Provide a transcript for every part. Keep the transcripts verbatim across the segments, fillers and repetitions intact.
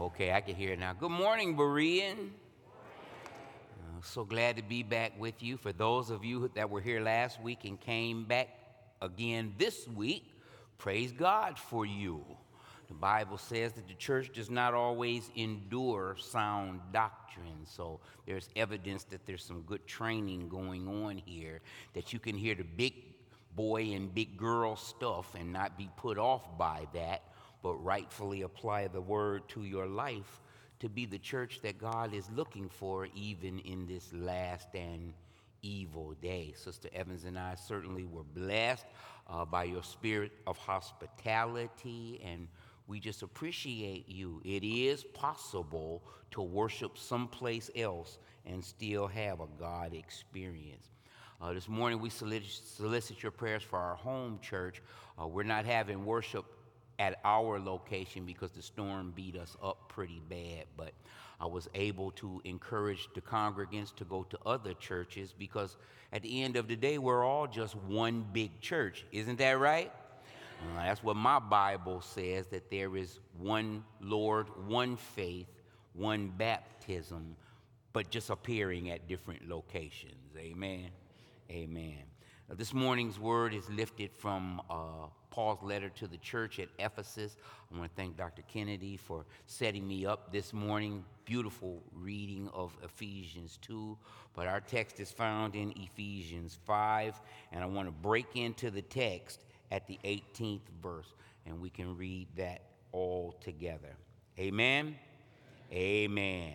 Okay, I can hear it now. Good morning, Berean. Uh, so glad to be back with you. For those of you that were here last week and came back again this week, praise God for you. The Bible says that the church does not always endure sound doctrine. So there's evidence that there's some good training going on here, that you can hear the big boy and big girl stuff and not be put off by that, but rightfully apply the word to your life to be the church that God is looking for even in this last and evil day. Sister Evans and I certainly were blessed uh, by your spirit of hospitality, and we just appreciate you. It is possible to worship someplace else and still have a God experience. Uh, this morning we solicit, solicit your prayers for our home church. Uh, we're not having worship at our location because the storm beat us up pretty bad, but I was able to encourage the congregants to go to other churches because at the end of the day, we're all just one big church. Isn't that right? Uh, that's what my Bible says, that there is one Lord, one faith, one baptism, but just appearing at different locations. Amen. Amen. Uh, this morning's word is lifted from uh, Paul's letter to the church at Ephesus. I want to thank Doctor Kennedy for setting me up this morning. Beautiful reading of Ephesians two, but our text is found in Ephesians five, and I want to break into the text at the eighteenth verse, and we can read that all together. Amen? Amen.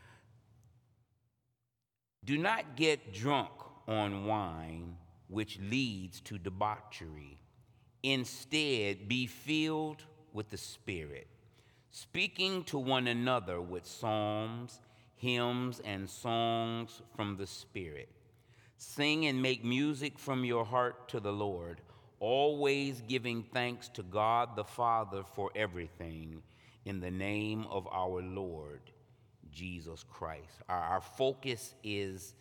Do not get drunk on wine, which leads to debauchery. Instead, be filled with the Spirit, speaking to one another with psalms, hymns, and songs from the Spirit. Sing and make music from your heart to the Lord, always giving thanks to God the Father for everything, in the name of our Lord Jesus Christ. Our, our focus is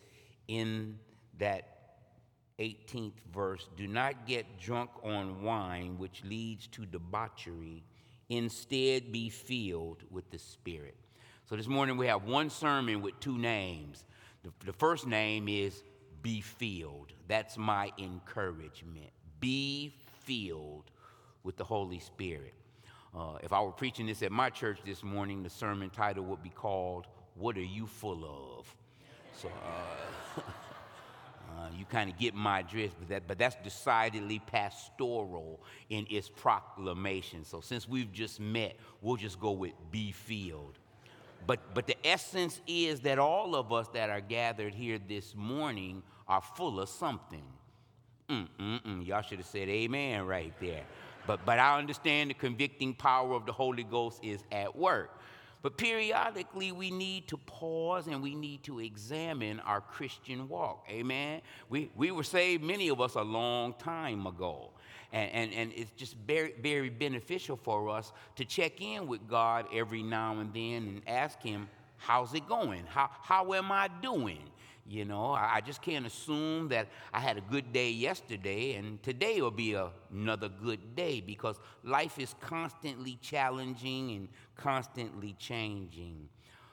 in that eighteenth verse. Do not get drunk on wine, which leads to debauchery. Instead, be filled with the Spirit. So this morning we have one sermon with two names. The, the first name is Be Filled. That's my encouragement. Be filled with the Holy Spirit. Uh, if I were preaching this at my church this morning, the sermon title would be called, What Are You Full Of? So uh, uh, you kind of get my drift, but, that, but that's decidedly pastoral in its proclamation. So since we've just met, we'll just go with Be Filled. But, but the essence is that all of us that are gathered here this morning are full of something. Mm-mm-mm. Y'all should have said amen right there. But, but I understand the convicting power of the Holy Ghost is at work. But periodically, we need to pause and we need to examine our Christian walk. Amen? We, we were saved, many of us, a long time ago. And, and, and it's just very, very beneficial for us to check in with God every now and then and ask Him, how's it going? How, how am I doing? You know, I just can't assume that I had a good day yesterday and today will be a, another good day, because life is constantly challenging and constantly changing.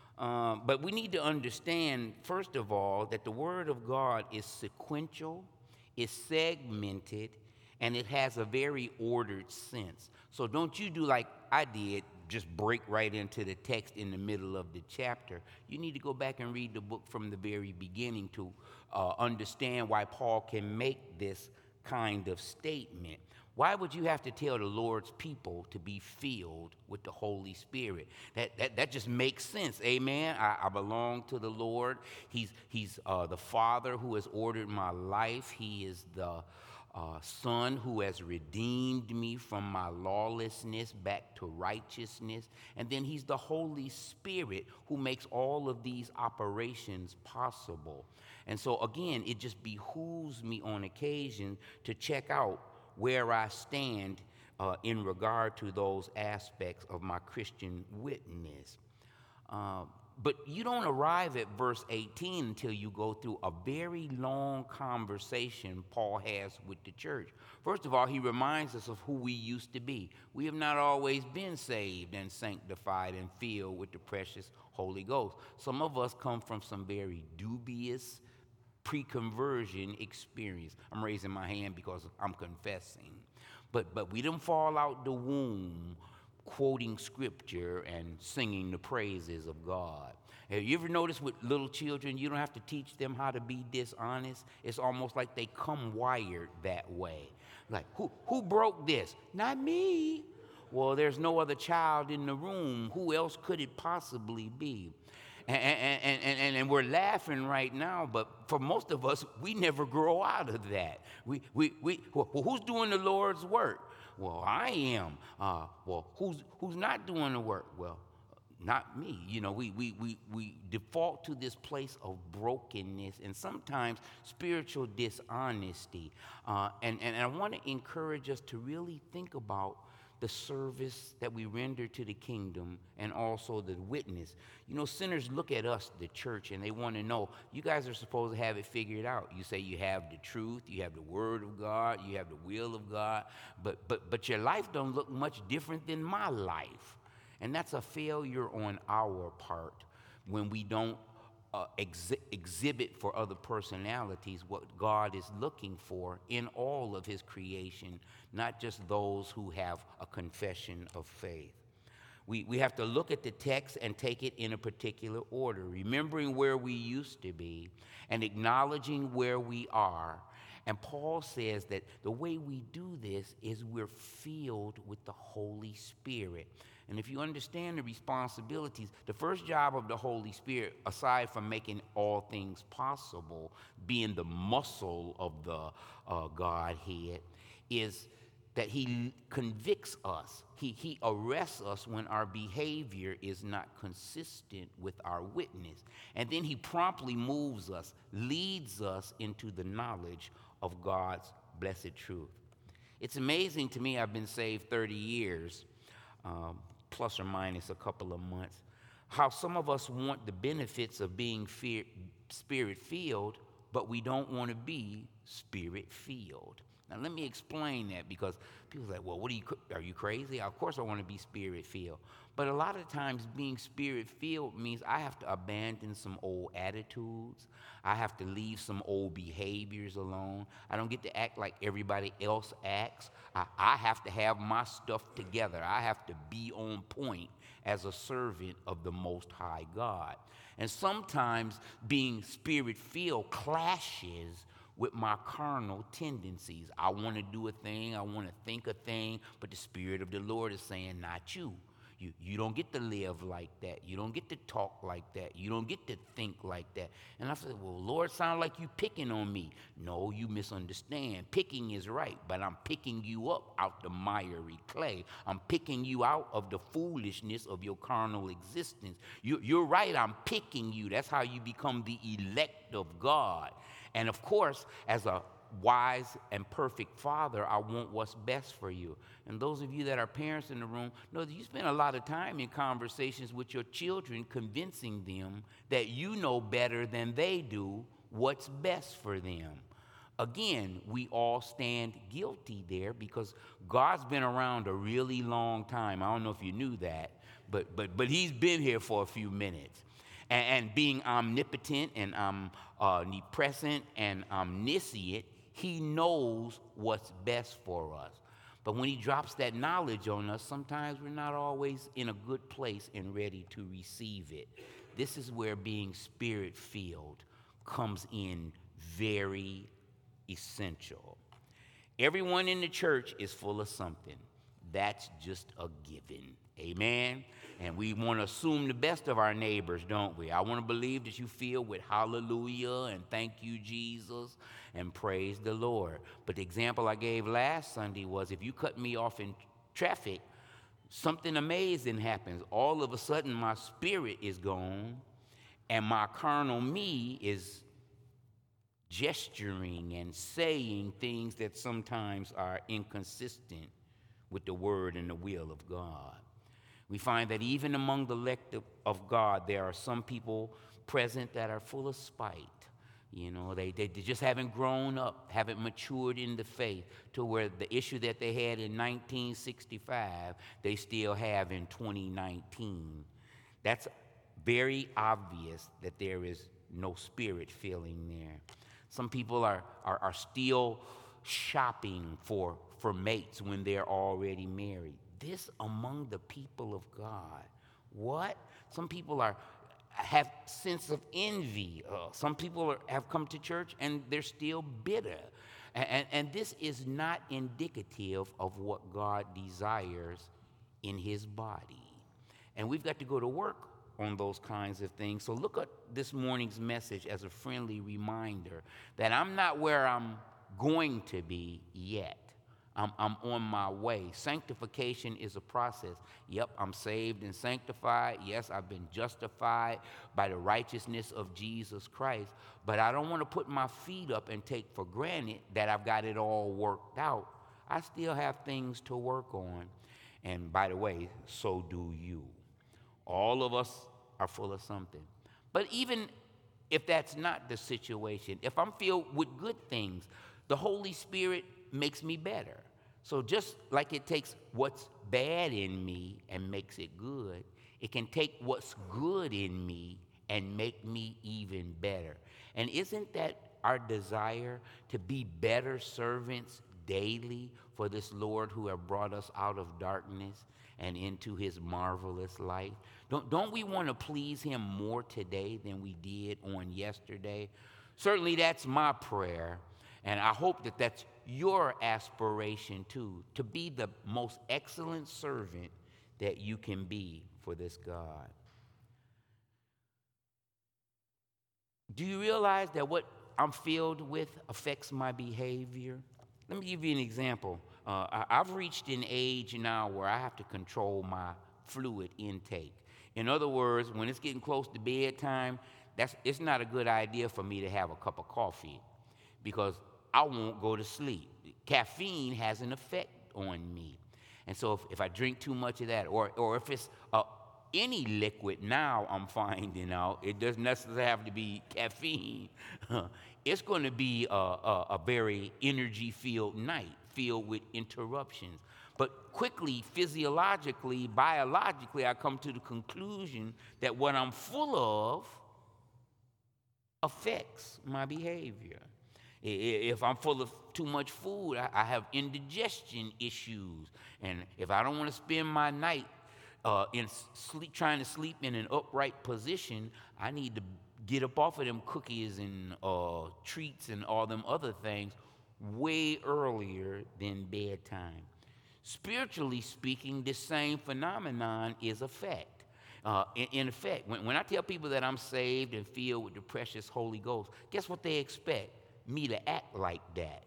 Um, but we need to understand, first of all, that the Word of God is sequential, is segmented, and it has a very ordered sense. So don't you do like I did, just break right into the text in the middle of the chapter. You need to go back and read the book from the very beginning to uh, understand why Paul can make this kind of statement. Why would you have to tell the Lord's people to be filled with the Holy Spirit? That that, that just makes sense, amen? I, I belong to the Lord. He's, he's uh, the Father who has ordered my life. He is the Uh, Son who has redeemed me from my lawlessness back to righteousness. And then He's the Holy Spirit who makes all of these operations possible. And so again, it just behooves me on occasion to check out where I stand uh, in regard to those aspects of my Christian witness. Uh, but you don't arrive at verse eighteen until you go through a very long conversation Paul has with the church. First of all, he reminds us of who we used to be. We have not always been saved and sanctified and filled with the precious Holy Ghost. Some of us come from some very dubious pre-conversion experience. I'm raising my hand because I'm confessing. But, but we didn't fall out the womb quoting scripture and singing the praises of God. Have you ever noticed with little children, you don't have to teach them how to be dishonest? It's almost like they come wired that way. Like, who, who broke this? Not me. Well, there's no other child in the room. Who else could it possibly be? And, and, and, and, and we're laughing right now, but for most of us, we never grow out of that. We, we, we, well, who's doing the Lord's work? Well, I am. Uh, well, who's, who's not doing the work? Well, not me. You know, we, we, we, we default to this place of brokenness and sometimes spiritual dishonesty. Uh, and, and I want to encourage us to really think about the service that we render to the kingdom and also the witness. You know, sinners look at us, the church, and they want to know, you guys are supposed to have it figured out. You say you have the truth, you have the word of God, you have the will of God, but but but your life don't look much different than my life. And that's a failure on our part when we don't uh, ex- exhibit for other personalities what God is looking for in all of his creation, not just those who have a confession of faith. We, we have to look at the text and take it in a particular order, remembering where we used to be and acknowledging where we are. And Paul says that the way we do this is we're filled with the Holy Spirit. And if you understand the responsibilities, the first job of the Holy Spirit, aside from making all things possible, being the muscle of the uh, Godhead, is that he convicts us. He, he arrests us when our behavior is not consistent with our witness. And then he promptly moves us, leads us into the knowledge of God's blessed truth. It's amazing to me, I've been saved thirty years, um, plus or minus a couple of months, how some of us want the benefits of being fear, spirit-filled, but we don't want to be spirit-filled. Now, let me explain that, because people are like, well, what are you, are you crazy? Of course I want to be spirit-filled. But a lot of times being spirit-filled means I have to abandon some old attitudes. I have to leave some old behaviors alone. I don't get to act like everybody else acts. I, I have to have my stuff together. I have to be on point as a servant of the Most High God. And sometimes being spirit-filled clashes with my carnal tendencies. I want to do a thing, I want to think a thing, but the Spirit of the Lord is saying, not you. You, you don't get to live like that. You don't get to talk like that. You don't get to think like that. And I said, well, Lord, sound like you picking on me. No, you misunderstand. Picking is right, but I'm picking you up out the miry clay. I'm picking you out of the foolishness of your carnal existence. You, you're right, I'm picking you. That's how you become the elect of God. And of course, as a wise and perfect father, I want what's best for you. And those of you that are parents in the room know that you spend a lot of time in conversations with your children, convincing them that you know better than they do what's best for them. Again, we all stand guilty there because God's been around a really long time. I don't know if you knew that, but but but he's been here for a few minutes. And, and being omnipotent and um, uh, omnipresent and omniscient, he knows what's best for us. But when he drops that knowledge on us, sometimes we're not always in a good place and ready to receive it. This is where being spirit-filled comes in very essential. Everyone in the church is full of something. That's just a given. Amen? And we want to assume the best of our neighbors, don't we? I want to believe that you feel with hallelujah and thank you, Jesus, and praise the Lord. But the example I gave last Sunday was if you cut me off in traffic, something amazing happens. All of a sudden, my spirit is gone, and my carnal me is gesturing and saying things that sometimes are inconsistent with the word and the will of God. We find that even among the elect of- of God, there are some people present that are full of spite. You know, they, they just haven't grown up, haven't matured in the faith to where the issue that they had in nineteen sixty-five, they still have in twenty nineteen. That's very obvious that there is no spirit feeling there. Some people are, are, are still shopping for, for mates when they're already married. This among the people of God. What? Some people are have sense of envy. Uh, some people are, have come to church and they're still bitter. And, and, and this is not indicative of what God desires in his body. And we've got to go to work on those kinds of things. So look at this morning's message as a friendly reminder that I'm not where I'm going to be yet. I'm, I'm on my way. Sanctification is a process. Yep, I'm saved and sanctified. Yes, I've been justified by the righteousness of Jesus Christ. But I don't want to put my feet up and take for granted that I've got it all worked out. I still have things to work on. And by the way, so do you. All of us are full of something. But even if that's not the situation, if I'm filled with good things, the Holy Spirit makes me better. So just like it takes what's bad in me and makes it good, it can take what's good in me and make me even better. And isn't that our desire, to be better servants daily for this Lord who have brought us out of darkness and into his marvelous light? Don't, don't we want to please him more today than we did on yesterday? Certainly that's my prayer. And I hope that that's your aspiration too, to be the most excellent servant that you can be for this God. Do you realize that what I'm filled with affects my behavior? Let me give you an example. Uh, I, I've reached an age now where I have to control my fluid intake. In other words, when it's getting close to bedtime, that's, it's not a good idea for me to have a cup of coffee because I won't go to sleep. Caffeine has an effect on me. And so if, if I drink too much of that, or, or if it's uh, any liquid now I'm finding out, it doesn't necessarily have to be caffeine. It's going to be a, a, a very energy-filled night, filled with interruptions. But quickly, physiologically, biologically, I come to the conclusion that what I'm full of affects my behavior. If I'm full of too much food, I have indigestion issues. And if I don't want to spend my night uh, in sleep, trying to sleep in an upright position, I need to get up off of them cookies and uh, treats and all them other things way earlier than bedtime. Spiritually speaking, this same phenomenon is a fact. Uh, in, in effect, when, when I tell people that I'm saved and filled with the precious Holy Ghost, guess what they expect? Me to act like that.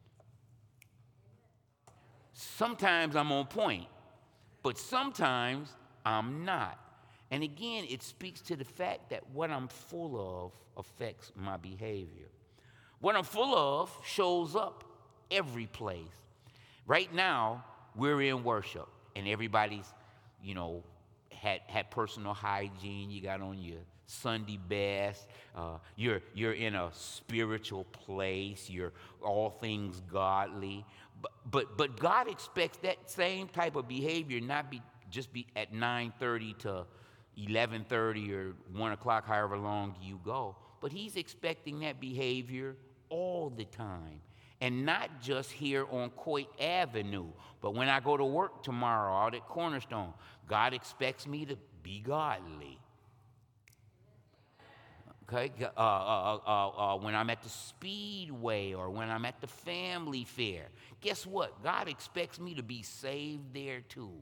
Sometimes I'm on point, but sometimes I'm not. And again, it speaks to the fact that what I'm full of affects my behavior. What I'm full of shows up every place. Right now, we're in worship, and everybody's, you know, had, had personal hygiene. You got on your Sunday best. Uh, you're, you're in a spiritual place. You're all things godly. But, but, but God expects that same type of behavior not be just be at nine thirty to eleven thirty or one o'clock, however long you go. But he's expecting that behavior all the time. And not just here on Coit Avenue, but when I go to work tomorrow out at Cornerstone, God expects me to be godly. Okay, uh, uh, uh, uh, when I'm at the Speedway or when I'm at the family fair, guess what? God expects me to be saved there too.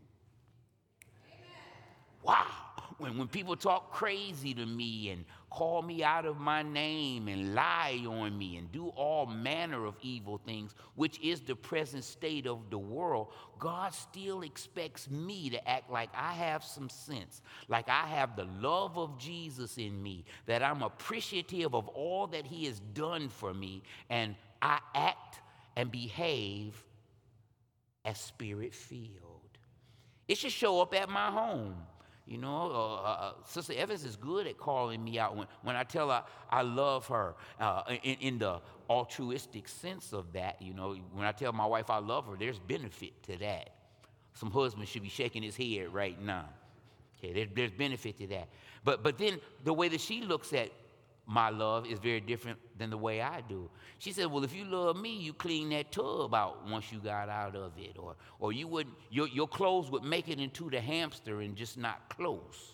Wow. When, when people talk crazy to me and call me out of my name and lie on me and do all manner of evil things, which is the present state of the world, God still expects me to act like I have some sense, like I have the love of Jesus in me, that I'm appreciative of all that he has done for me, and I act and behave as spirit-filled. It should show up at my home. You know, uh, uh, Sister Evans is good at calling me out when, when I tell her I love her uh, in, in the altruistic sense of that. You know, when I tell my wife I love her, there's benefit to that. Some husband should be shaking his head right now. Okay, there, there's benefit to that. But, but then the way that she looks at my love is very different than the way I do. She said, well, if you love me, you clean that tub out once you got out of it. Or, or you wouldn't, your, your clothes would make it into the hamster and just not close.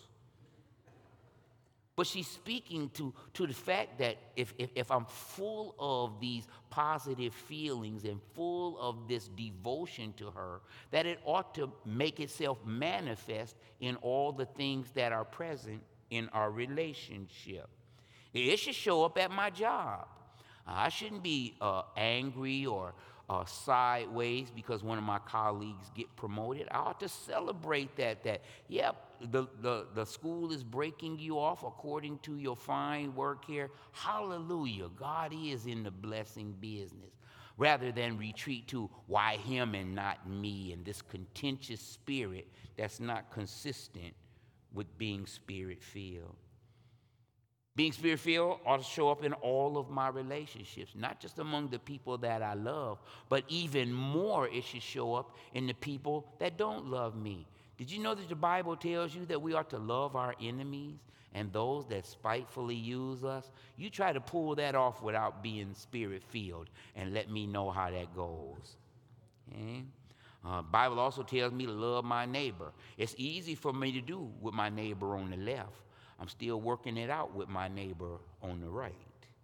But she's speaking to, to the fact that if, if, if I'm full of these positive feelings and full of this devotion to her, that it ought to make itself manifest in all the things that are present in our relationship. It should show up at my job. I shouldn't be uh, angry or uh, sideways because one of my colleagues get promoted. I ought to celebrate that, that, yep, the, the, the school is breaking you off according to your fine work here. Hallelujah. God is in the blessing business. Rather than retreat to why him and not me, and this contentious spirit that's not consistent with being spirit-filled. Being spirit-filled ought to show up in all of my relationships, not just among the people that I love, but even more it should show up in the people that don't love me. Did you know that the Bible tells you that we are to love our enemies and those that spitefully use us? You try to pull that off without being spirit-filled, and let me know how that goes. Okay? Uh, Bible also tells me to love my neighbor. It's easy for me to do with my neighbor on the left. I'm still working it out with my neighbor on the right.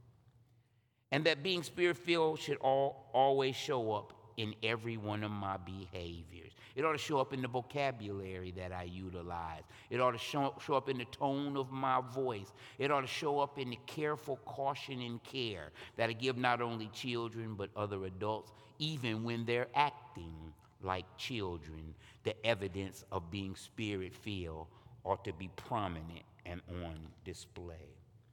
And that being spirit-filled should all, always show up in every one of my behaviors. It ought to show up in the vocabulary that I utilize. It ought to show, show up in the tone of my voice. It ought to show up in the careful caution and care that I give not only children but other adults, even when they're acting like children. The evidence of being spirit-filled ought to be prominent and on display.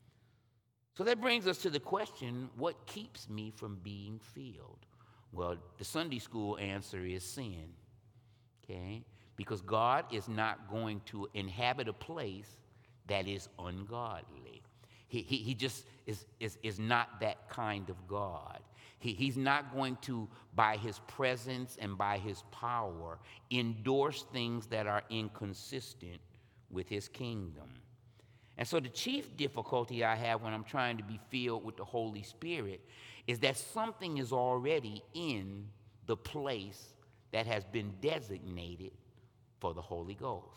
So that brings us to the question, what keeps me from being filled? Well, the Sunday school answer is sin, okay? Because God is not going to inhabit a place that is ungodly. He, he, he just is, is, is not that kind of God. He, he's not going to, by his presence and by his power, endorse things that are inconsistent with his kingdom. And so the chief difficulty I have when I'm trying to be filled with the Holy Spirit is that something is already in the place that has been designated for the Holy Ghost.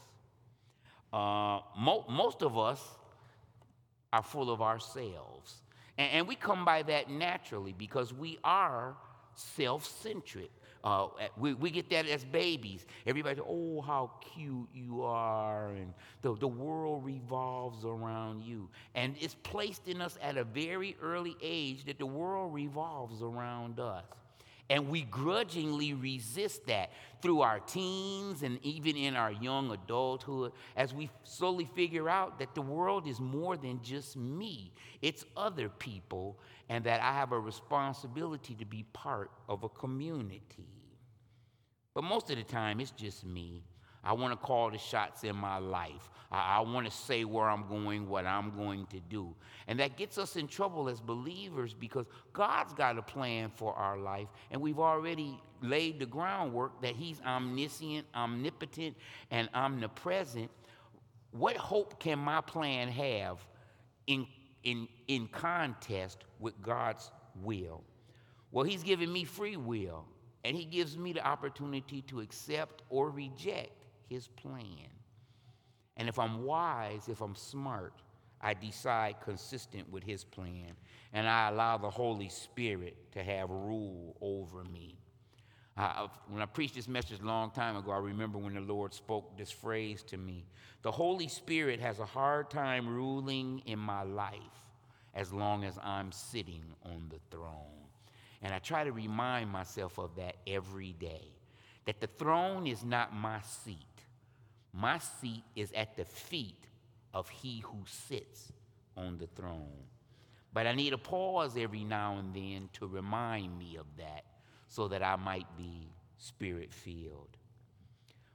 Uh, mo- most of us are full of ourselves. And, and we come by that naturally because we are self-centric. Uh, we, we get that as babies. Everybody, oh, how cute you are, and the, the world revolves around you. And it's placed in us at a very early age that the world revolves around us. And we grudgingly resist that through our teens and even in our young adulthood as we slowly figure out that the world is more than just me. It's other people, and that I have a responsibility to be part of a community. But most of the time, it's just me. I want to call the shots in my life. I, I want to say where I'm going, what I'm going to do. And that gets us in trouble as believers because God's got a plan for our life, and we've already laid the groundwork that he's omniscient, omnipotent, and omnipresent. What hope can my plan have in, in, in contest with God's will? Well, he's given me free will, and he gives me the opportunity to accept or reject his plan. And if I'm wise, if I'm smart, I decide consistent with his plan, and I allow the Holy Spirit to have rule over me. Uh, when I preached this message a long time ago, I remember when the Lord spoke this phrase to me. The Holy Spirit has a hard time ruling in my life as long as I'm sitting on the throne. And I try to remind myself of that every day, that the throne is not my seat. My seat is at the feet of he who sits on the throne. But I need a pause every now and then to remind me of that so that I might be spirit-filled.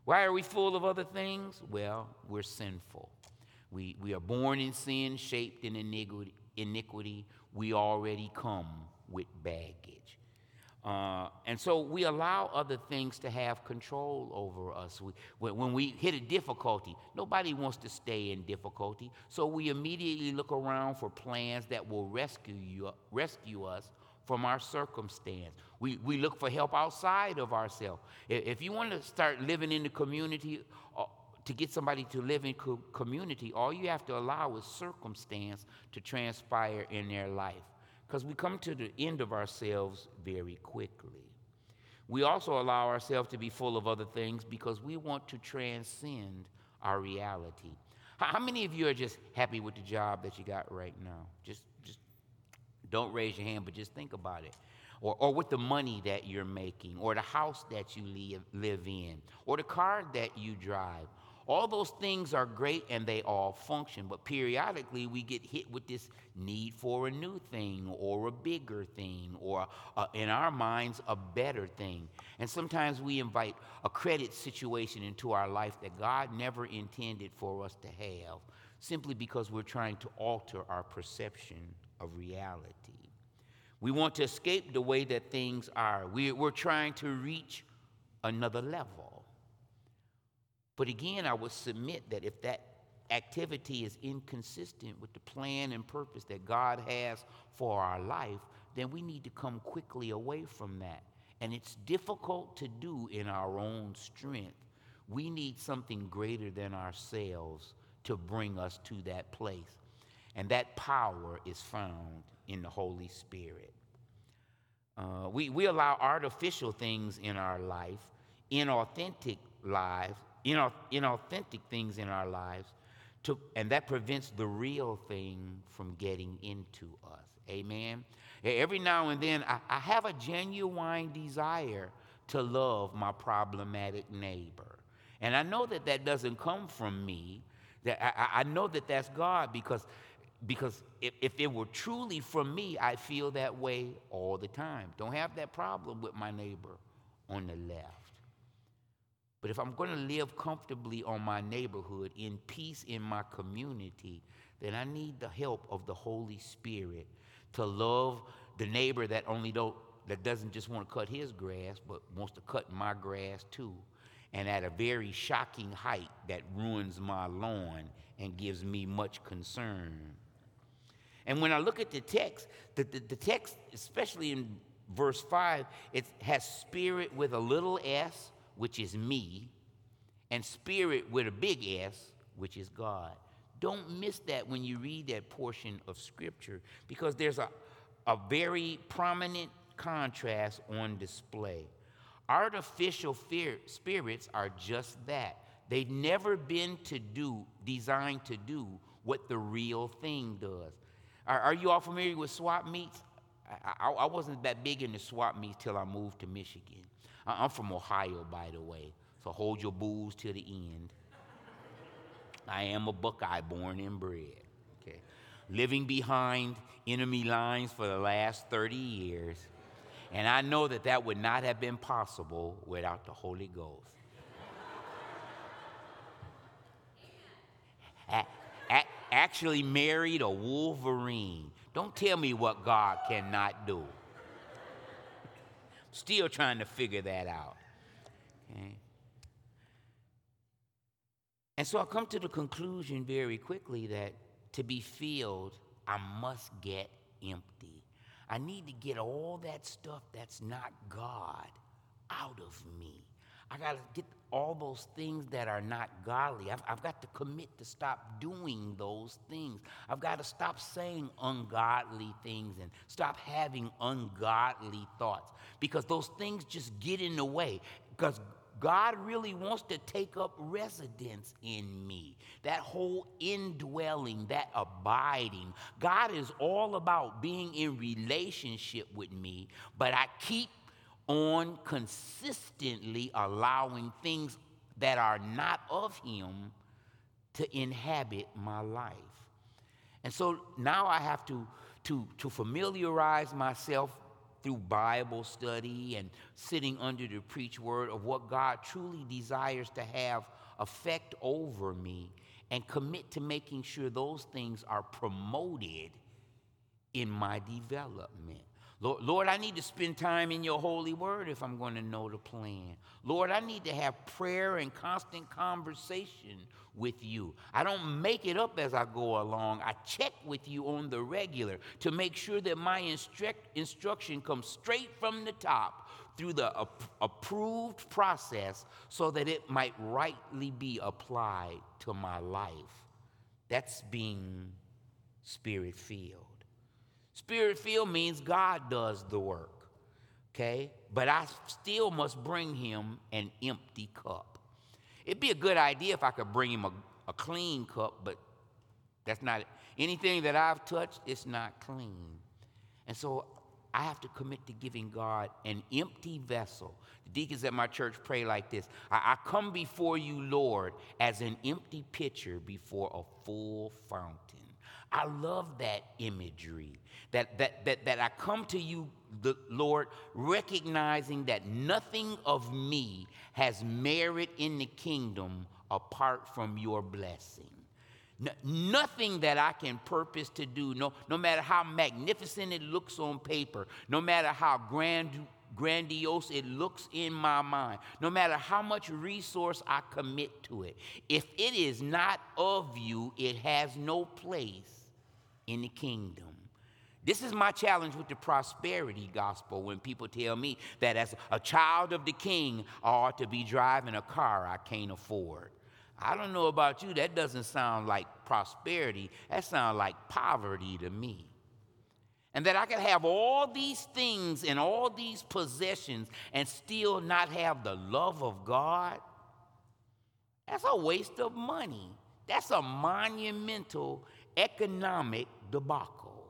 Why are we full of other things? Well, we're sinful. We, we are born in sin, shaped in iniquity. iniquity. We already come with baggage. Uh, and so we allow other things to have control over us. We, when, when we hit a difficulty, nobody wants to stay in difficulty. So we immediately look around for plans that will rescue you, rescue us from our circumstance. We, we look for help outside of ourselves. If you want to start living in the community, uh, to get somebody to live in co- community, all you have to allow is circumstance to transpire in their life. Because we come to the end of ourselves very quickly. We also allow ourselves to be full of other things because we want to transcend our reality. How, how many of you are just happy with the job that you got right now? Just, just don't raise your hand, but just think about it. Or, or with the money that you're making, or the house that you live, live in, or the car that you drive. All those things are great and they all function, but periodically we get hit with this need for a new thing or a bigger thing or, uh, in our minds, a better thing. And sometimes we invite a credit situation into our life that God never intended for us to have, simply because we're trying to alter our perception of reality. We want to escape the way that things are. We, we're trying to reach another level. But again, I would submit that if that activity is inconsistent with the plan and purpose that God has for our life, then we need to come quickly away from that. And it's difficult to do in our own strength. We need something greater than ourselves to bring us to that place. And that power is found in the Holy Spirit. Uh, we, we allow artificial things in our life, inauthentic lives, inauthentic things in our lives, to, and that prevents the real thing from getting into us. Amen? Every now and then, I, I have a genuine desire to love my problematic neighbor. And I know that that doesn't come from me. That I, I know that that's God, because, because if, if it were truly from me, I feel that way all the time. Don't have that problem with my neighbor on the left. But if I'm going to live comfortably on my neighborhood, in peace in my community, then I need the help of the Holy Spirit to love the neighbor that only don't, that doesn't just want to cut his grass, but wants to cut my grass too, and at a very shocking height that ruins my lawn and gives me much concern. And when I look at the text, the, the, the text, especially in verse five, it has spirit with a little s, which is me, and spirit with a big S, which is God. Don't miss that when you read that portion of Scripture, because there's a, a very prominent contrast on display. Artificial fear, spirits are just that. They've never been to do, designed to do what the real thing does. Are, are you all familiar with swap meets? I, I, I wasn't that big into swap meets till I moved to Michigan. I'm from Ohio, by the way, so hold your booze to the end. I am a Buckeye born and bred, okay? Living behind enemy lines for the last thirty years, and I know that that would not have been possible without the Holy Ghost. a- a- actually married a Wolverine. Don't tell me what God cannot do. Still trying to figure that out. Okay? And so I come to the conclusion very quickly that to be filled, I must get empty. I need to get all that stuff that's not God out of me. I got to get all those things that are not godly. I've, I've got to commit to stop doing those things. I've got to stop saying ungodly things and stop having ungodly thoughts, because those things just get in the way. Because God really wants to take up residence in me. That whole indwelling, that abiding. God is all about being in relationship with me, but I keep on consistently allowing things that are not of him to inhabit my life. And so now I have to, to, to familiarize myself through Bible study and sitting under the preach word of what God truly desires to have effect over me, and commit to making sure those things are promoted in my development. Lord, Lord, I need to spend time in your holy word if I'm going to know the plan. Lord, I need to have prayer and constant conversation with you. I don't make it up as I go along. I check with you on the regular to make sure that my instruct, instruction comes straight from the top through the ap- approved process so that it might rightly be applied to my life. That's being spirit-filled. Spirit-filled means God does the work, okay? But I still must bring him an empty cup. It'd be a good idea if I could bring him a, a clean cup, but that's not it. Anything that I've touched, it's not clean. And so I have to commit to giving God an empty vessel. The deacons at my church pray like this: I, I come before you, Lord, as an empty pitcher before a full fountain. I love that imagery, that, that, that, that I come to you, the Lord, recognizing that nothing of me has merit in the kingdom apart from your blessing. No, nothing that I can purpose to do, no, no matter how magnificent it looks on paper, no matter how grand, grandiose it looks in my mind, no matter how much resource I commit to it, if it is not of you, it has no place in the kingdom. This is my challenge with the prosperity gospel when people tell me that as a child of the king, I ought to be driving a car I can't afford. I don't know about you, that doesn't sound like prosperity. That sounds like poverty to me. And that I can have all these things and all these possessions and still not have the love of God, that's a waste of money. That's a monumental economic debacle.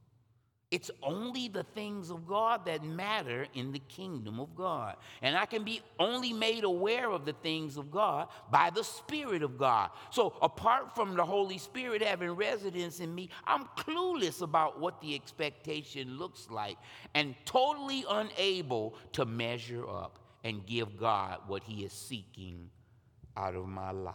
It's only the things of God that matter in the kingdom of God. And I can be only made aware of the things of God by the Spirit of God. So apart from the Holy Spirit having residence in me, I'm clueless about what the expectation looks like and totally unable to measure up and give God what he is seeking out of my life.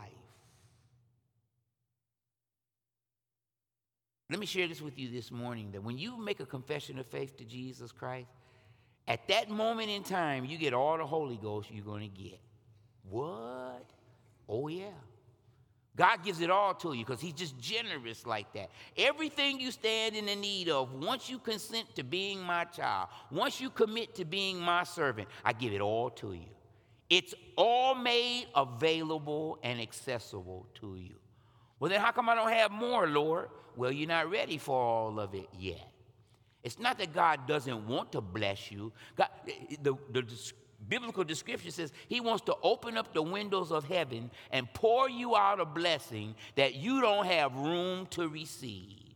Let me share this with you this morning, that when you make a confession of faith to Jesus Christ, at that moment in time, you get all the Holy Ghost you're going to get. What? Oh, yeah. God gives it all to you because he's just generous like that. Everything you stand in the need of, once you consent to being my child, once you commit to being my servant, I give it all to you. It's all made available and accessible to you. Well, then how come I don't have more, Lord? Well, you're not ready for all of it yet. It's not that God doesn't want to bless you. God, the, the, the biblical description says he wants to open up the windows of heaven and pour you out a blessing that you don't have room to receive.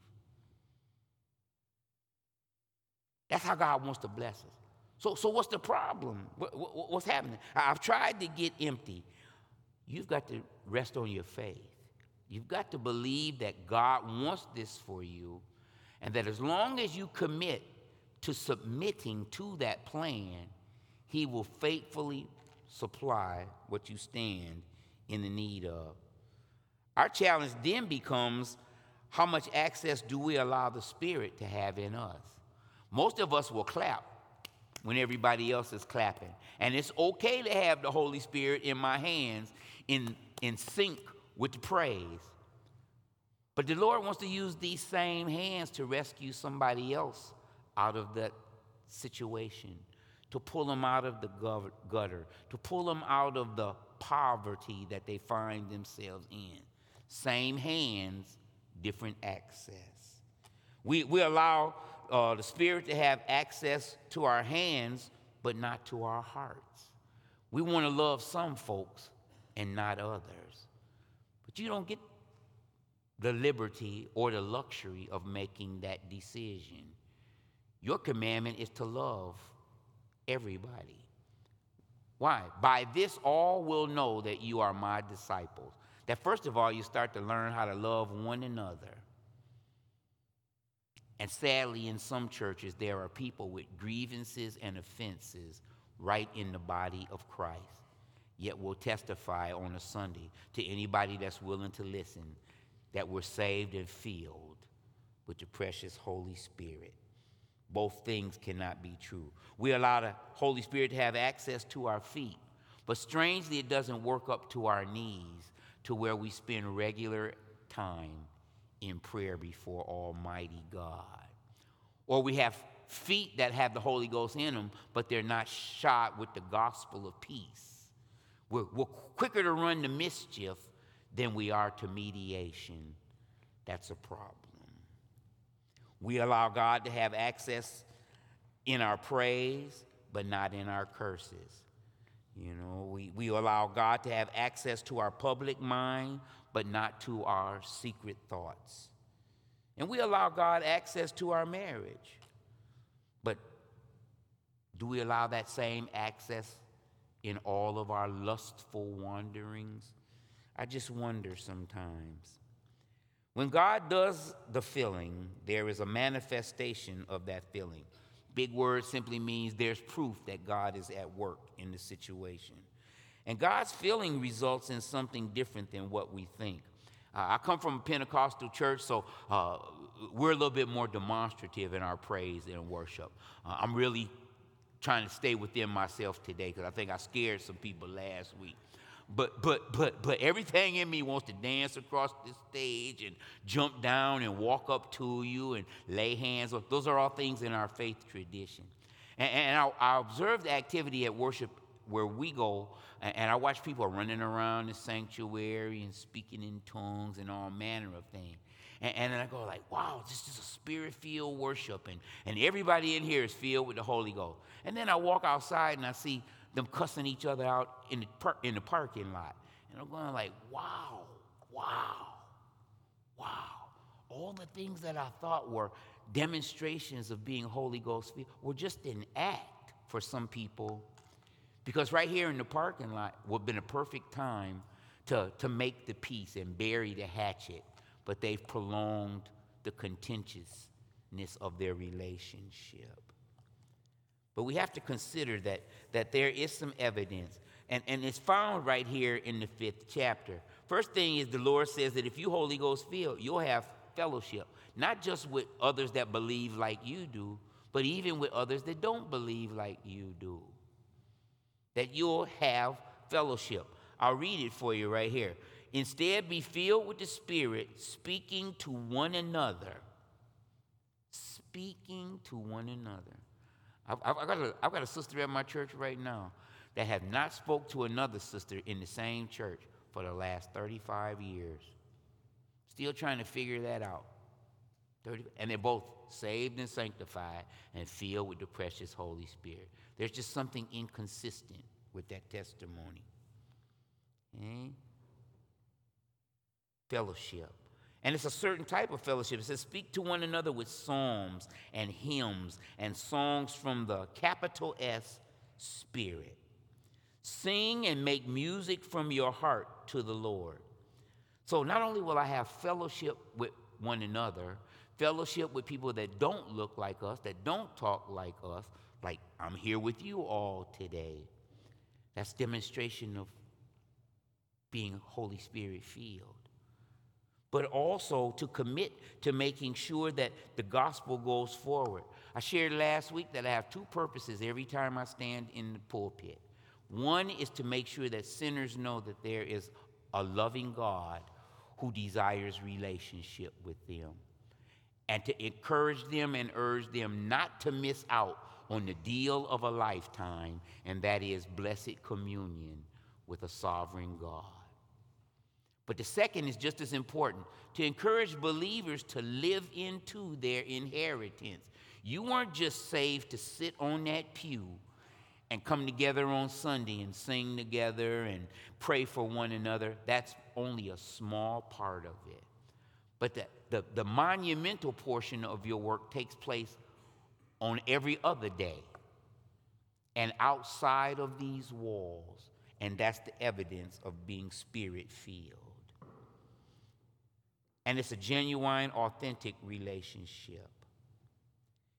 That's how God wants to bless us. So, so what's the problem? What, what, what's happening? I've tried to get empty. You've got to rest on your faith. You've got to believe that God wants this for you, and that as long as you commit to submitting to that plan, he will faithfully supply what you stand in the need of. Our challenge then becomes, how much access do we allow the Spirit to have in us? Most of us will clap when everybody else is clapping. And it's okay to have the Holy Spirit in my hands in, in sync with the praise. But the Lord wants to use these same hands to rescue somebody else out of that situation, to pull them out of the gutter, to pull them out of the poverty that they find themselves in. Same hands, different access. We, we allow uh, the Spirit to have access to our hands, but not to our hearts. We want to love some folks and not others. But you don't get the liberty or the luxury of making that decision. Your commandment is to love everybody. Why? By this all will know that you are my disciples. That first of all, you start to learn how to love one another. And sadly, in some churches, there are people with grievances and offenses right in the body of Christ, yet will testify on a Sunday to anybody that's willing to listen that we're saved and filled with the precious Holy Spirit. Both things cannot be true. We allow the Holy Spirit to have access to our feet, but strangely, it doesn't work up to our knees to where we spend regular time in prayer before Almighty God. Or we have feet that have the Holy Ghost in them, but they're not shod with the gospel of peace. We're, we're quicker to run to mischief than we are to mediation. That's a problem. We allow God to have access in our praise, but not in our curses. You know, we, we allow God to have access to our public mind, but not to our secret thoughts. And we allow God access to our marriage. But do we allow that same access in all of our lustful wanderings? I just wonder sometimes. When God does the filling, there is a manifestation of that filling. Big word simply means there's proof that God is at work in the situation. And God's filling results in something different than what we think. Uh, I come from a Pentecostal church, so uh, we're a little bit more demonstrative in our praise and worship. Uh, I'm really trying to stay within myself today because I think I scared some people last week. But but but but everything in me wants to dance across the stage and jump down and walk up to you and lay hands on. Those are all things in our faith tradition. And, and I, I observe the activity at worship where we go, and, and I watch people running around the sanctuary and speaking in tongues and all manner of things. And, and then I go like, wow, this is a spirit-filled worship, and, and everybody in here is filled with the Holy Ghost. And then I walk outside and I see them cussing each other out in the, par- in the parking lot. And I'm going like, wow, wow, wow. All the things that I thought were demonstrations of being Holy Ghost filled were just an act for some people. Because right here in the parking lot would have been a perfect time to, to make the peace and bury the hatchet. But they've prolonged the contentiousness of their relationship. But we have to consider that, that there is some evidence, and, and it's found right here in the fifth chapter. First thing is the Lord says that if you Holy Ghost filled, you'll have fellowship, not just with others that believe like you do, but even with others that don't believe like you do. That you'll have fellowship. I'll read it for you right here. Instead, be filled with the Spirit, speaking to one another. Speaking to one another. I've, I've, got a, I've got a sister at my church right now that have not spoke to another sister in the same church for the last thirty-five years. Still trying to figure that out. thirty, and they're both saved and sanctified and filled with the precious Holy Spirit. There's just something inconsistent with that testimony. Okay? Fellowship. And it's a certain type of fellowship. It says, speak to one another with psalms and hymns and songs from the capital S Spirit. Sing and make music from your heart to the Lord. So not only will I have fellowship with one another, fellowship with people that don't look like us, that don't talk like us, like I'm here with you all today. That's demonstration of being Holy Spirit filled. But also to commit to making sure that the gospel goes forward. I shared last week that I have two purposes every time I stand in the pulpit. One is to make sure that sinners know that there is a loving God who desires relationship with them, and to encourage them and urge them not to miss out on the deal of a lifetime, and that is blessed communion with a sovereign God. But the second is just as important, to encourage believers to live into their inheritance. You weren't just saved to sit on that pew and come together on Sunday and sing together and pray for one another. That's only a small part of it. But the, the, the monumental portion of your work takes place on every other day and outside of these walls. And that's the evidence of being Spirit-filled. And it's a genuine, authentic relationship.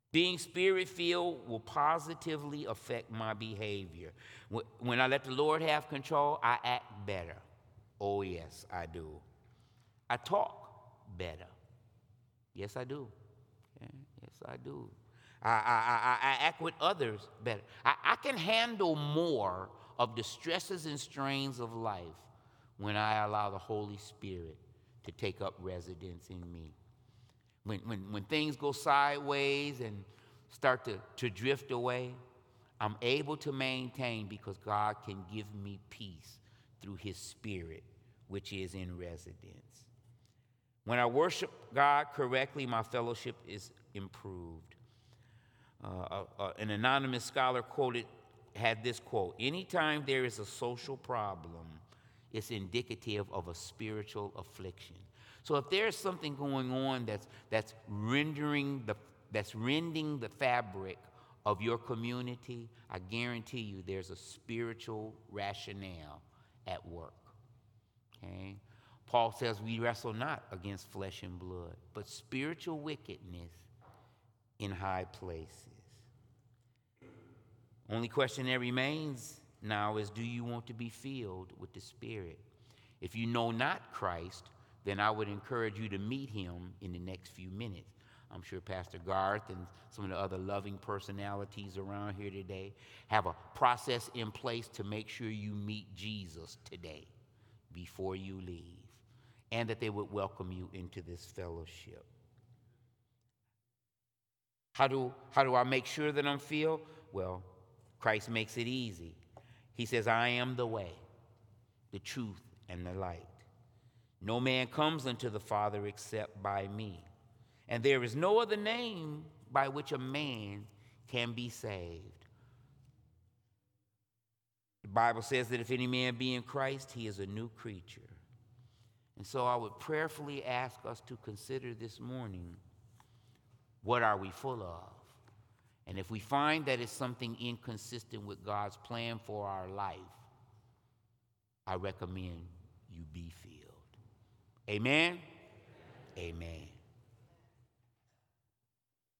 Being spirit-filled will positively affect my behavior. When I let the Lord have control, I act better. Oh, yes, I do. I talk better. Yes, I do. Okay? Yes, I do. I, I, I, I act with others better. I, I can handle more of the stresses and strains of life when I allow the Holy Spirit to take up residence in me. When, when, when things go sideways and start to, to drift away, I'm able to maintain because God can give me peace through his Spirit, which is in residence. When I worship God correctly, my fellowship is improved. Uh, uh, uh, an anonymous scholar quoted, had this quote: anytime there is a social problem, it's indicative of a spiritual affliction. So if there's something going on that's that's rendering the that's rending the fabric of your community, I guarantee you there's a spiritual rationale at work. Okay? Paul says we wrestle not against flesh and blood, but spiritual wickedness in high places. Only question that remains now is, do you want to be filled with the Spirit? If you know not Christ, then I would encourage you to meet him in the next few minutes. I'm sure Pastor Garth and some of the other loving personalities around here today have a process in place to make sure you meet Jesus today before you leave, and that they would welcome you into this fellowship. How do, how do I make sure that I'm filled? Well, Christ makes it easy. He says, I am the way, the truth, and the light. No man comes unto the Father except by me. And there is no other name by which a man can be saved. The Bible says that if any man be in Christ, he is a new creature. And so I would prayerfully ask us to consider this morning, what are we full of? And if we find that it's something inconsistent with God's plan for our life, I recommend you be filled. Amen? Amen.